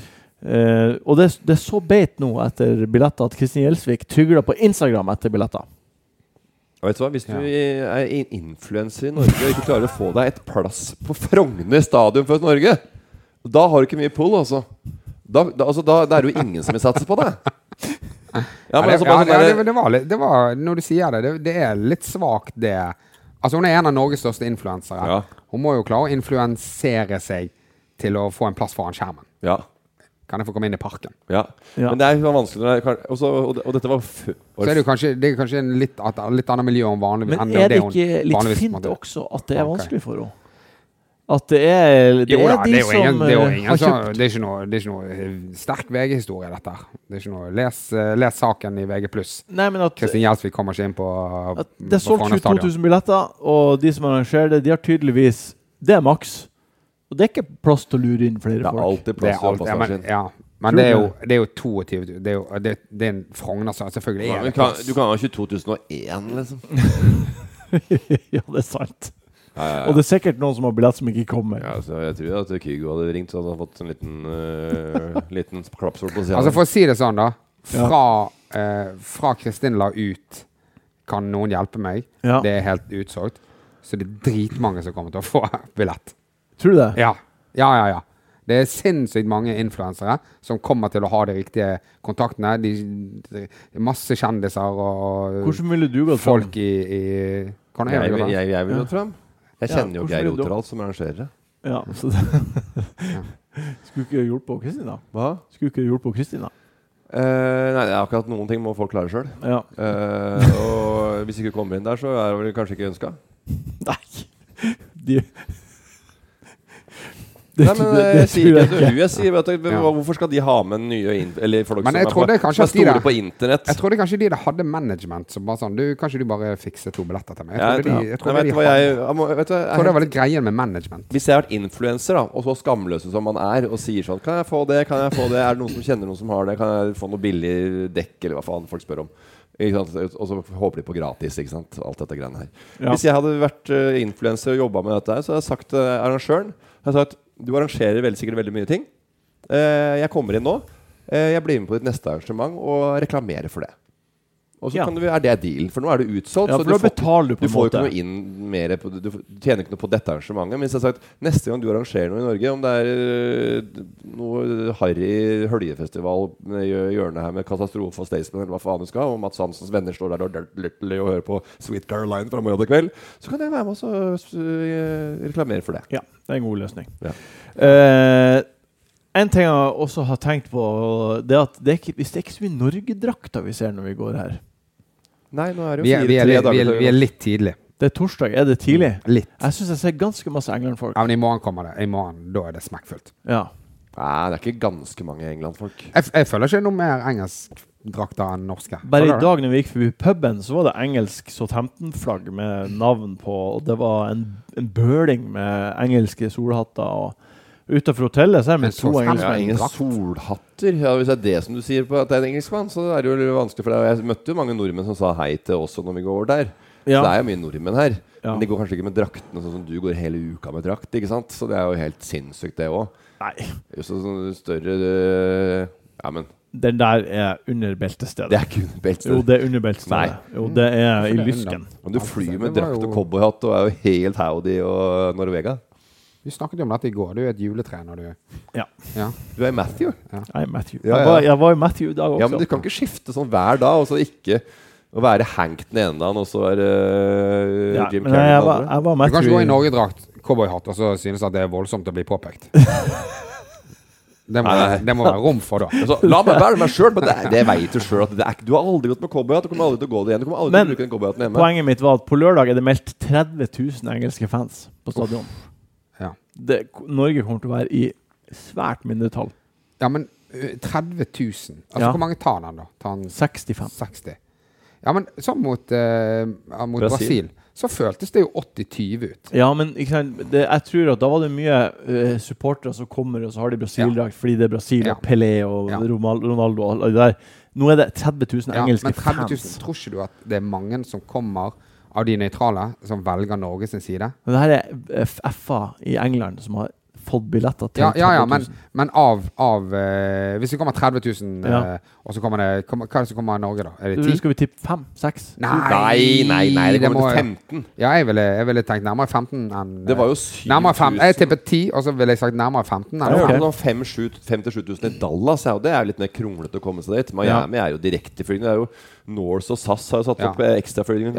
Og det så beit nå etter billetter at Kristin Gjelsvik trygla på Instagram etter billetter. Og vet du hva? Hvis du er influenser i Norge og ikke klarer å få deg et plass på Frogner stadion for Norge, da har du ikke mye pull, altså. Da er det jo ingen som vil satse på det. Ja, men det var når du sier det er litt svagt det. Altså hun er en av Norges største influensere. Hun må jo klare å influensere seg til å få en plass foran skjermen. Ja. Kan jeg få komme inn i parken? Ja. Men det er vanskelig og dette var så er det kanskje en litt annet miljø enn vanlig. Men er det ikke litt fint også at det er vanskelig for henne? At det er de som det er ikke noe sterk VG-historie dette her. Det er ikke noe les saken i VG+. Nei, men at Kristin Gjelsvik kommer ikke inn på det er solgt 22 000 billetter, og de som arrangerer det, de har tydeligvis det er maks. Og det er ikke plass til å lure inn flere folk. Det er alltid plass til å passe inn. Men det er jo 22 det er en Frogner, selvfølgelig er det plass. Du kan ha 22 001 liksom. Ja, det er sant. Og det er sikkert noen som har billett som ikke kommer. Ja, så jeg tror at Kygo hadde ringt, så han hadde fått en liten klappsår på siden. Altså for å si det sånn da, fra Kristin la ut kan noen hjelpe meg, det er helt utsolgt, så det er dritmange som kommer til å få billett. Tror du det? Ja. Det er sinnssykt mange influensere som kommer til å ha de riktige kontaktene. Masse kjendiser og hvordan ville du gått folk i kan jeg ville gått frem. Jeg kjenner jo Geir Oterhals som arrangerer. Ja, så det skulle ikke gjort på Kristina? Hva? Skulle ikke gjort på Kristina? Nei, akkurat noen ting må folk klare selv. Ja. Og hvis ikke kommer inn der, så er det kanskje ikke ønsket. Nei. Nei, men jeg sier at hvorfor skal de ha med nye eller folk men som er store på internett? Jeg trodde kanskje de hadde management som bare sånn, kanskje du bare fikser 2 billetter til meg. Jeg tror det var litt greien med management. Hvis jeg har vært influencer da, og så skamløse som man er, og sier sånn, kan jeg få det, er det noen som kjenner noen som har det, kan jeg få noe billig dekk, eller hva faen folk spør om. Og så håper de på gratis, ikke sant? Alt dette greiene her. Hvis jeg hadde vært influencer og jobbet med dette her, så hadde jeg sagt til arrangøren, du arrangerer sikkert veldig mye ting. Jeg kommer inn nå. Jeg blir med på ditt neste arrangement og reklamerer for det. Og så er det dealen, for nå er det utsolgt. Ja, for da betaler du på en måte. Du får ikke noe inn mer du tjener ikke noe på dette arrangementet. Men hvis jeg har sagt, neste gang du arrangerer noe i Norge, om det er noe Harry Høljefestival i hjørnet her med katastrofe og Staysman, eller hva faen du skal, og Mats Hansens venner står der og hører på Sweet Caroline fra morgen til kveld, så kan jeg være med og reklamere for det. Ja, det er en god løsning. Ja. En ting jeg også har tenkt på, det at det er ikke så mye Norge-drakter vi ser når vi går her. Nei, nå er det jo 4-3 dager. Vi er litt tidlig. Det er torsdag. Er det tidlig? Litt. Jeg synes jeg ser ganske masse England-folk. Ja, men i morgen kommer det. I morgen, da er det smekkfullt. Ja. Nei, det er ikke ganske mange England-folk. Jeg føler ikke noe mer engelsk drakter enn norske. Bare i dag når vi gikk forbi puben, så var det engelsk Southampton-flagg med navn på, og det var en bøling med engelske solhatter, og utenfor hotellet så er det med to engelskmenn. Ja, ingen solhatter. Ja, hvis det er det som du sier på at det er en engelskmann, så er det jo vanskelig for deg. Jeg møtte jo mange nordmenn som sa hei til oss når vi går over der. Ja. Så det er jo mye nordmenn her. Ja. Men de går kanskje ikke med draktene sånn som du går hele uka med drakt, ikke sant? Så det er jo helt sinnssykt det også. Nei. Så sånn større ja, men den der er under beltestedet. Det er ikke under beltestedet. Jo, det er under beltestedet. Jo, det er i lysken. Men du flyr med drakt og cowboyhatt og er jo helt howdy og Norvega. Vi snakket jo om dette i går. Du er et juletre når du... Ja. Du er Matthew. Ja. Jeg er Matthew. Jeg var i Matthew i dag også. Ja, men du kan ikke skifte sånn hver dag, og så ikke å være Hank den ene dagen, og så være Jim Carrey den andre. Jeg var Matthew. Du kan ikke gå i Norge-drakt, cowboyhatt, og så synes at det er voldsomt å bli påpekt. Det må være rom for da. Altså, la meg være meg selv, men det vet du selv at du har aldri gått med cowboyhatt, du kommer aldri til å gå det igjen. Du kommer aldri til å bruke den cowboyhatten hjemme. Poenget mitt var at på lørdag er det meldt 30 000 engelske fans på stadion. Ja. Norge kommer til å være i svært mindretall. Ja, men 30 000. Altså, hvor mange tar den da? 65. 60. Ja, men sånn mot Brasil, så føltes det jo 80-20 ut. Ja, men ikke sant, jeg tror at da var det mye supportere som kommer, og så har de Brasil-drakt, fordi det er Brasil og Pelé og Ronaldo og det der. Nå er det 30 000 engelske fans. Men 30 000, tror ikke du at det er mange som kommer av de nøytrale som velger Norge sin side? Men det her er FA i England som har fått billetter til 30 000. Men av hvis det kommer 30 000 og så kommer det, hva er det som kommer av Norge da? Er det 10? Skal vi tippe 5? 6? Nei, det kommer til 15. Ja, jeg ville tenkt nærmere 15 enn... Det var jo 7 000. Jeg tippet 10, og så ville jeg sagt nærmere 15 enn... Det er jo 5-7 000 i Dallas, og det er jo litt mer kronglete å komme seg dit. Miami er jo direkteflygning, det er jo Norse og SAS har jo satt opp ekstraflygning.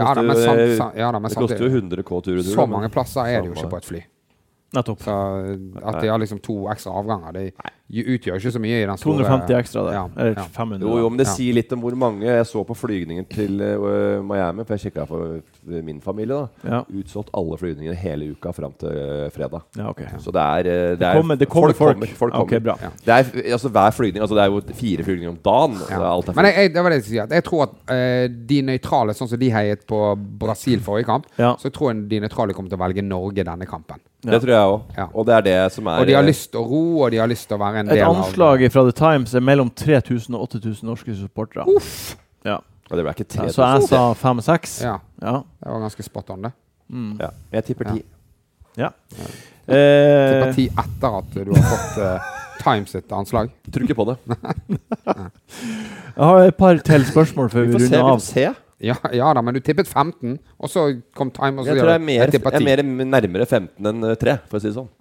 Det koster jo 100 K-turer. Så mange plasser er det jo ikke på et fly. Nettopp. Så at de har liksom 2 ekstra avganger, det utgjør ikke så mye i den store... 250 ekstra der, eller 500. Jo, men det sier litt om hvor mange jeg så på flygninger til Miami, for jeg kikket for min familie da. Utsolgt alle flygninger hele uka frem til fredag. Ja, ok. Så det kommer folk. Folk ok, bra. Det er altså hver flygning, altså det er jo 4 flygninger om dagen. Men det var det jeg sier, jeg tror at de nøytrale, sånn som de heiet på Brasil forrige kamp, så tror jeg de nøytrale kommer til å velge Norge denne kampen. Det tror jeg også. Og det er det som er... Og de har lyst til å ro, og de har lyst til å være en del av... Et anslag fra The Times er mellom 3000 og 8000 norske supportere. Uff! Ja. Og det ble ikke 3000. Så jeg sa 5-6. Ja. Det var ganske spot on det. Ja. Jeg tipper 10. Ja. Tipper 10 etter at du har fått Times sitt anslag. Tror ikke på det. Jeg har et par til spørsmål før vi runder av. Vi får se. Ja da, men du tippet 15, og så kom Time og så jeg tror jeg er mer nærmere 15 enn 3, for å si det sånn.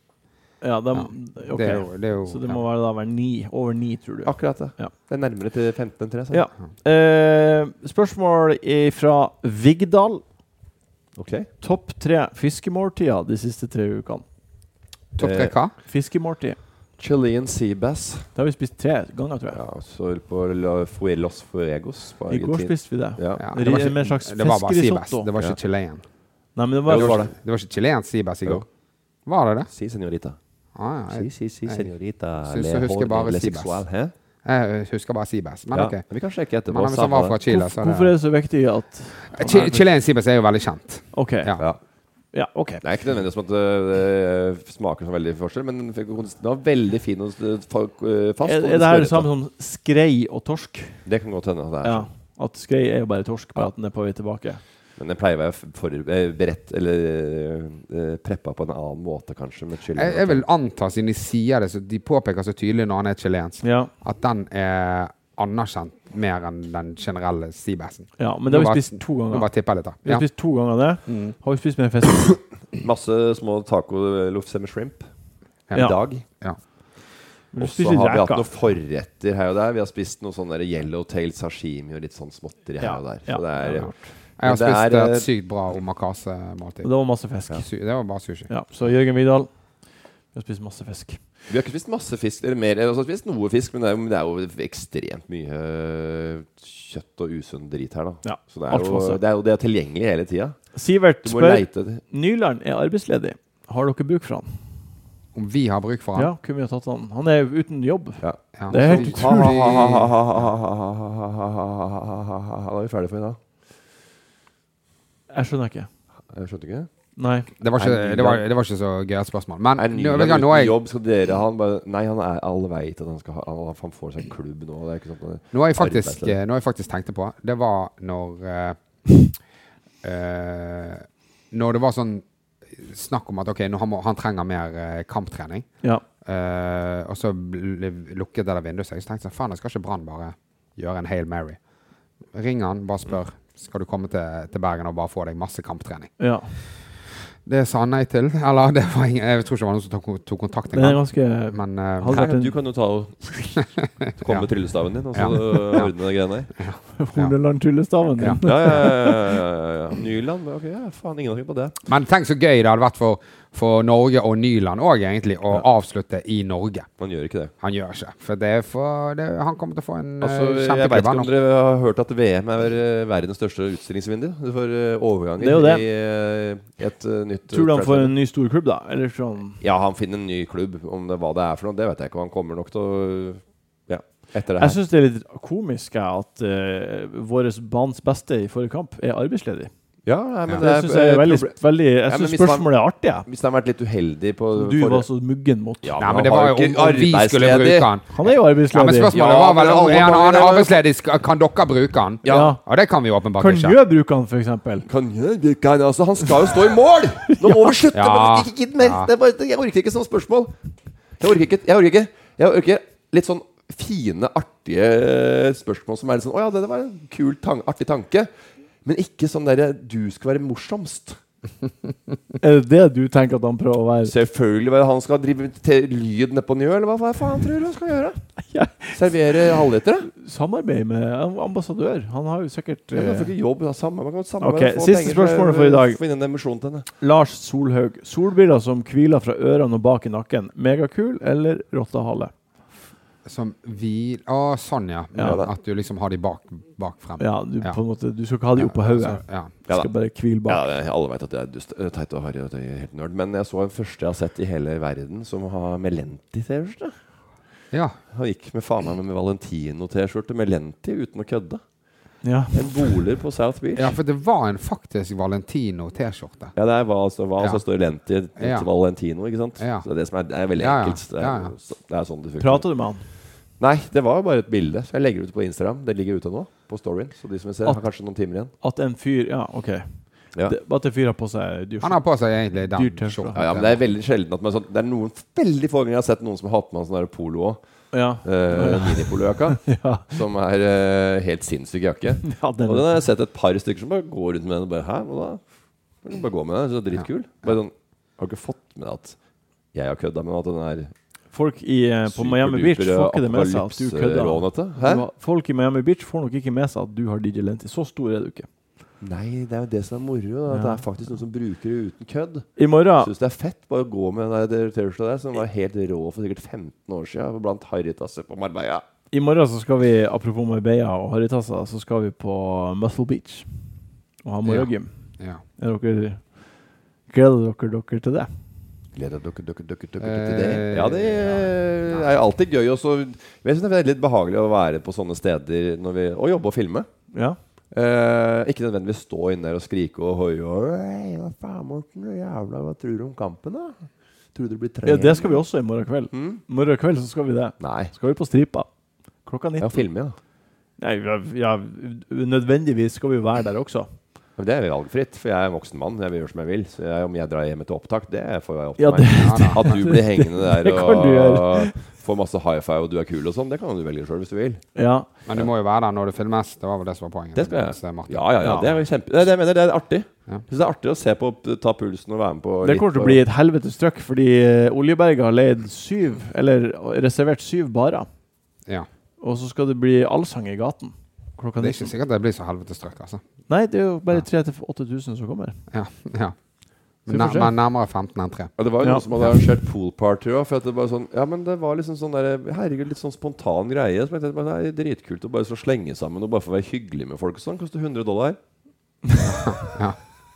Ok. Det er jo, så det må være over 9, tror du. Akkurat det. Det er nærmere til 15 enn 3. Ja. Spørsmål fra Vigdal. Topp 3 fiskemåltider de siste 3 ukene. Topp 3 hva? Fiskemåltid. Chilean sea bass. Det har vi spist 3 ganger, tror jeg. Ja, så på Los Fuegos. I går spiste vi det. Med en slags det var bare sea bass. fiskerisotto. Det var ikke Chilean. Nei, men det var ikke Chilean sea bass i går. Var det det? Si, senorita. Si, senorita. Jeg husker bare sea bass. Jeg husker bare sea bass. Men ok. Vi kan sjekke etterpå. Men som var fra Chile, hvorfor er det så viktig at... Chilean sea bass er jo veldig kjent. Ok. Ja, ok. Det er ikke nødvendig som at det smaker så veldig forskjell, men det var veldig fin og fast. Er det her det samme som skrei og torsk? Det kan godt hende at det er. At skrei er jo bare torsk, bare at den er på vei tilbake. Men den pleier å være beredt eller preppa på en annen måte, kanskje, med chili. Jeg vil anta, siden de sier det, så de påpeker så tydelig når han er chilensk, at den er anerkjent mer enn den generelle seabassen. Ja, men det har vi spist 2 ganger. Nå bare tipper jeg litt da. Vi har spist 2 ganger det. Har vi spist mer fisk? Masse små taco-lofse med shrimp i dag. Og så har vi hatt noen forretter her og der. Vi har spist noe sånn der yellowtail sashimi og litt sånn småtter her og der. Så det er... Jeg har spist et sykt bra omakase-måltid. Det var masse fisk. Det var bare sushi. Så Jørgen Vidal, Vi har spist masse fisk. Vi har ikke spist masse fisk, eller mer. Vi har spist noe fisk, men det er jo ekstremt mye kjøtt og usunn drit her, da. Ja, så det er jo tilgjengelig hele tiden. Sivert spør, Nyland er arbeidsledig. Har dere bruk for han? Om vi har bruk for han? Ja, kunne vi ha tatt han. Han er uten jobb. Ja. Det er helt utrolig. Da er vi ferdig for i dag. Jeg skjønner ikke. Jeg skjønte ikke? Nei. Det var ikke så gøy et spørsmål. Men Nyland uten jobb, skal dere ha han bare... Nei, han er alle vet at han skal ha... Han får seg en klubb nå. Det er ikke sånn Nå har jeg faktisk tenkt på. Det var når det var sånn snakk om at han trenger mer kamptrening. Ja. Og så lukket det der vinduet seg. Så tenkte jeg, faen, jeg skal ikke Brann bare gjøre en Hail Mary. Ring han, bare spør. Skal du komme til Bergen og bare få deg masse kamptrening? Ja. Det sa han nei til. Eller det var jeg tror ikke det var noen som tok kontakt. Det er ganske... Men, du kan jo ta og komme med tryllestaven din, og så ordne det greiene der. Horneland tryllestaven din. Ja. Nyland, ok, faen, ingen har tenkt på det. Men tenk så gøy det hadde vært for Norge og Nyland også egentlig, å avslutte i Norge. Han gjør ikke det. Han gjør ikke. For han kommer til å få en kjempegøy. Jeg vet ikke om dere har hørt at VM er verdens største utstillingsvindu. Du får overganger i et nytt... Tror du han får en ny stor klubb da? Eller sånn? Ja, han finner en ny klubb. Om det hva det er for noe, det vet jeg ikke. Han kommer nok til å... Ja, etter det her. Jeg synes det er litt komisk at våres banens beste i forrige kamp er arbeidsledig. Ja, men det synes jeg er veldig jeg synes spørsmålet er artig. Hvis han har vært litt uheldig på... Du var så muggen mot. Ja, men det var jo om vi skulle bruke han. Han er jo arbeidsledig. Ja, men spørsmålet var vel om han er arbeidsledig, kan dere bruke han? Ja, det kan vi åpenbart ikke. Kan jeg bruke han, for eksempel? Kan jeg bruke han? Altså, han skal jo stå i mål! Nå må vi slutte, men ikke gitt mer. Jeg orker ikke sånne spørsmål. Jeg orker litt sånn fine, artige spørsmål som er litt sånn, åja, det var en kul, artig tanke. Men ikke sånn der, du skal være morsomst. Er det du tenker at han prøver å være? Selvfølgelig, han skal drive til lyd ned på Njø, eller hva faen tror du han skal gjøre? Servere halvliter? Samarbeid med ambassadør. Han har jo sikkert... Han får ikke jobb, samarbeid. Ok, siste spørsmålet for i dag. Lars Solhaug. Solbriller som hviler fra ørene og bak i nakken. Megakul eller rottehale? Som sånn, ja. At du liksom har de bak frem. Ja, på en måte, du skal ikke ha de opp på høyet. Du skal bare hvile bak. Ja, alle vet at det er teit og harry og det er helt nerd. Men jeg så en første jeg har sett i hele verden som har Melenti-t-skjorte. Ja. Han gikk med faen meg med Valentino-t-skjorte. Melenti uten å kødde. Ja. En boler på South Beach. Ja, for det var en faktisk Valentino-t-skjorte. Ja, det var så står Lenti til Valentino, ikke sant? Ja. Så det er veldig enkelt. Det er sånn det funker. Prater du med han? Nei, det var jo bare et bilde. Så jeg legger det ut på Instagram. Det ligger ute nå, på storyen. Så de som vil se, har kanskje noen timer igjen. At en fyr, ok. Ja. At en fyr har på seg dyrt. Han har på seg egentlig den skjorten. Ja, men det er veldig sjelden at man det er noen veldig få ganger jeg har sett noen som har hatt med en sånn der polo også. Ja. Minipolo-jakka. Som er helt sinnssyk jakke. Og den har jeg sett et par stykker som bare går rundt med den og bare, hæ, hva da? Bare gå med den, så dritkul. Bare sånn, har du ikke fått med at jeg har kødda med at den er... Folk på Miami Beach får ikke det med seg at du kødder. Folk i Miami Beach får nok ikke med seg at du har DJ Lenti. Så stor er du ikke. Nei, det er jo det som er moro. At det er faktisk noen som bruker det uten kødd. I morgen... Jeg synes det er fett bare å gå med den der T-skjorta der, som var helt rå for sikkert 15 år siden, blant harrytasser på Marbella. I morgen så skal vi, apropos Marbella og harrytasser, så skal vi på Muscle Beach og ha morgengym. Ja. Gleder dere til det? Gleder dere til det? Ja, det er jo alltid gøy. Jeg synes det er litt behagelig å være på sånne steder og jobbe og filme. Ja. Ikke nødvendigvis stå inn der og skrike og hoie hva faen, Morten, jævla, hva tror du om kampen da? Tror du det blir 3? Ja, det skal vi også i morgen kveld. Morgen kveld så skal vi det. Nei. Skal vi på Stripa klokka 19. Ja, filme, ja. Nei, nødvendigvis skal vi være der også. Men det er valgfritt, for jeg er en voksen mann. Jeg vil gjøre som jeg vil. Så om jeg drar hjem til opptak, det får jeg opp til meg. At du blir hengende der og får masse high five og du er kul og sånn, det kan du velge selv hvis du vil. Ja. Men du må jo være der når du filmes. Det var vel det som var poenget. Det skal jeg. Ja. Det er kjempe... Det er artig. Jeg synes det er artig å se på, ta pulsen og være med på litt. Det kommer til å bli et helvetes trøkk, fordi Oljeberget har leid reservert 7 barer. Ja. Og så skal det bli allsang i gaten. Det er ikke sikkert det blir så helvetes trøkk, altså. Nei, det er jo bare 3 000 til 8 000 som kommer. Ja. Men nærmere 15 enn 3. Ja, det var jo noen som hadde arrangert poolparty også, for at det var sånn, ja, men det var liksom sånn der, herregud, litt sånn spontan greie, som jeg tenkte, det er dritkult å bare så slenge sammen, og bare få være hyggelig med folk og sånn, koster $100. Ja.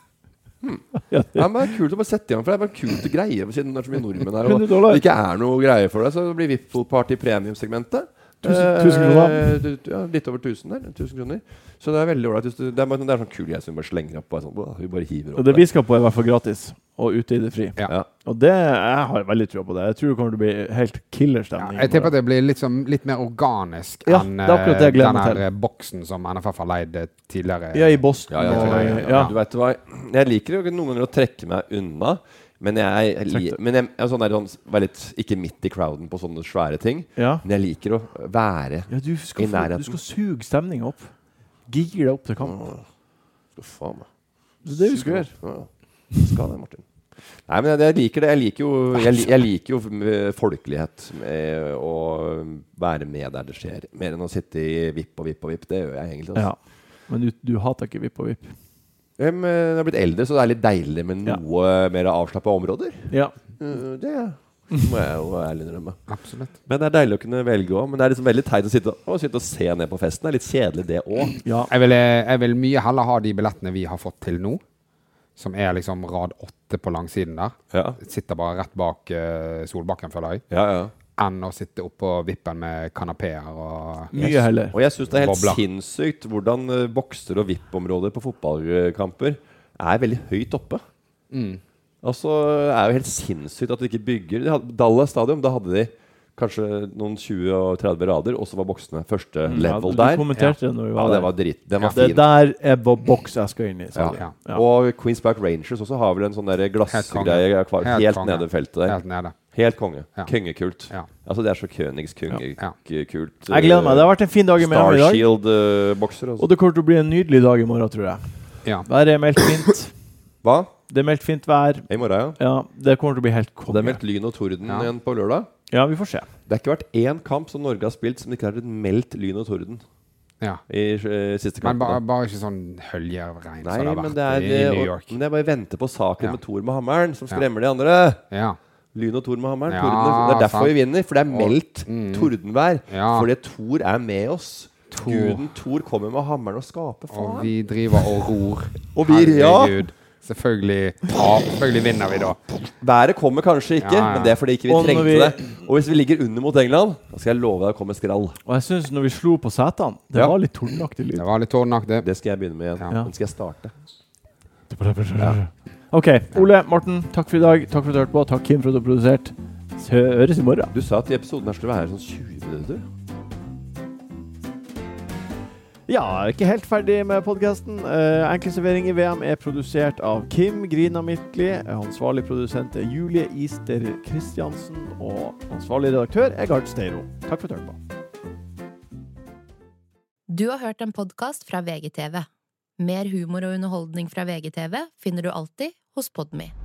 Ja, men det er kult å bare sette igjen, for det er bare kult å greie, siden det er så mye nordmenn her, og det ikke er noe greie for deg, så det blir VIP-poolparty i premiumsegmentet. 1000 kroner. Ja, litt over 1000 der, 1000 kroner. Så det er veldig ålreit. Det er sånn kul greie som vi bare slenger opp. Sånn, vi bare hiver opp. Og det vi skal på er i hvert fall gratis, og ute i det fri. Ja. Og jeg har veldig tro på det. Jeg tror det kommer til å bli helt killerstemning. Ja, jeg tipper det blir litt mer organisk enn den her boksen som NFF har leid tidligere. Ja, i Boston. Ja. Du vet hva, jeg liker jo noen ganger å trekke meg unna. Men jeg er sånn der, var litt ikke midt i crowden på sånne svære ting. Ja. Men jeg liker å være i nærheten. Du skal suge stemningen opp. Gire deg opp til kampen. Faen meg. Det er det vi skal gjøre. Ja. Skal det, Martin. Nei, men jeg liker det. Jeg liker jo folkelighet å være med der det skjer. Mer enn å sitte i vipp og vipp og vipp. Det gjør jeg egentlig. Altså. Ja. Men du hater ikke vipp og vipp? Jeg har blitt eldre, så det er litt deilig med noe mer avslappet områder. Ja. Det må jeg jo ærlig innrømme. Absolutt. Men det er deilig å kunne velge også. Men det er liksom veldig teit å sitte og se ned på festen. Det er litt kjedelig det også. Ja. Jeg vil mye heller ha de billettene vi har fått til nå, som er liksom rad 8 på langsiden der. Ja. Sitter bare rett bak Solbakken, føler jeg. Ja. Enn å sitte oppe på vippen med kanapeer og mye heller. Og jeg synes det er helt sinnssykt hvordan bokser og vipp-områder på fotballkamper er veldig høyt oppe. Altså, det er jo helt sinnssykt at de ikke bygger. Dallas Stadion, da hadde de kanskje noen 20 og 30 rader, og så var boksene første level der. Du kommenterte det når vi var der. Det var dritt. Den var fin. Det der er boks jeg skal inn i. Ja. Og Queens Park Rangers også har vel en sånn der glassgreie helt nede ved feltet der. Helt nede. Helt konge. Ja. Kongekult. Ja. Altså, det er så Königs-kult. Jeg gleder meg. Det har vært en fin dag i Miami i dag. Starshield-bokser. Og det kommer til å bli en nydelig dag i morgen, tror jeg. Ja. Været er meldt fint. Hva? Det er meldt fint vær. I morgen, ja. Det kommer til å bli helt konge. Og det er meldt lyn og torden igjen på lørdag. Ja, vi får se. Det har ikke vært én kamp som Norge har spilt som ikke har meldt lyn og torden. Ja. I siste kamp. Men bare ikke sånn høljeregn som det har vært i New York. Men det er bare å vente på saken med Thor med hammeren, som skremmer de andre. Ja. Lyn og Thor med hammeren. Det er derfor vi vinner, for det er meldt tordenvær. Fordi Thor er med oss. Guden Thor kommer med hammeren og skaper faen. Og vi driver og ror. Og vi, herregud. Selvfølgelig vinner vi da. Været kommer kanskje ikke, men det er fordi ikke vi trengte det. Og hvis vi ligger under mot England, da skal jeg love deg å komme skrall. Og jeg synes når vi slo på setene, det var litt tordenaktig lyd. Det var litt tordenaktig. Det skal jeg begynne med igjen. Den skal jeg starte. Ok, Ole, Morten, takk for i dag. Takk for at du hørte på. Takk Kim for at du har produsert. Høres i morgen. Du sa at i episoden her skulle være sånn 20 minutter. Ja, ikke helt ferdig med podcasten. Enkelservering i VM er produsert av Kim Grina Midtli. Ansvarlig produsent er Julie Ister Kristiansen. Og ansvarlig redaktør er Gard Steiro. Takk for at du hørte på. Du har hørt en podcast fra VGTV. Mer humor og underholdning fra VGTV finner du alltid hos Podme.